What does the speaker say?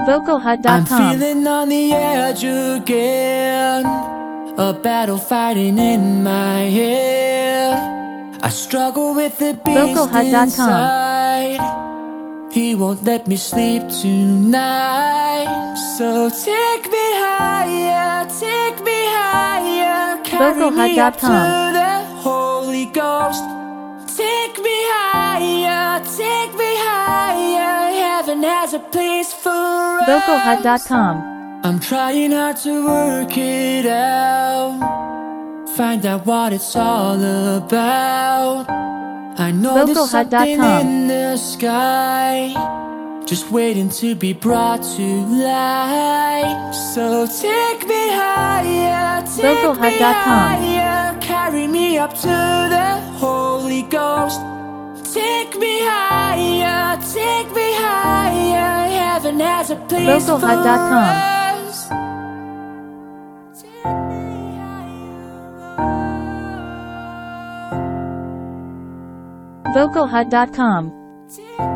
Vocalhut.com. I'm feeling on the edge again, a battle fighting in my head. I struggle with the beast Vocalhut.com. inside. He won't let me sleep tonight. So take me higher, carry me up to Vocalhut.com. the Holy Ghost. Take me higher, heaven has a place for us. Vocalhut.com. I'm trying hard to work it out, find out what it's all about. I know there's something in the sky, just waiting to be brought to light. So take me higher, carry me up to the Holy Ghost. Take me higher, heaven has a place for us. Vocalhut.com.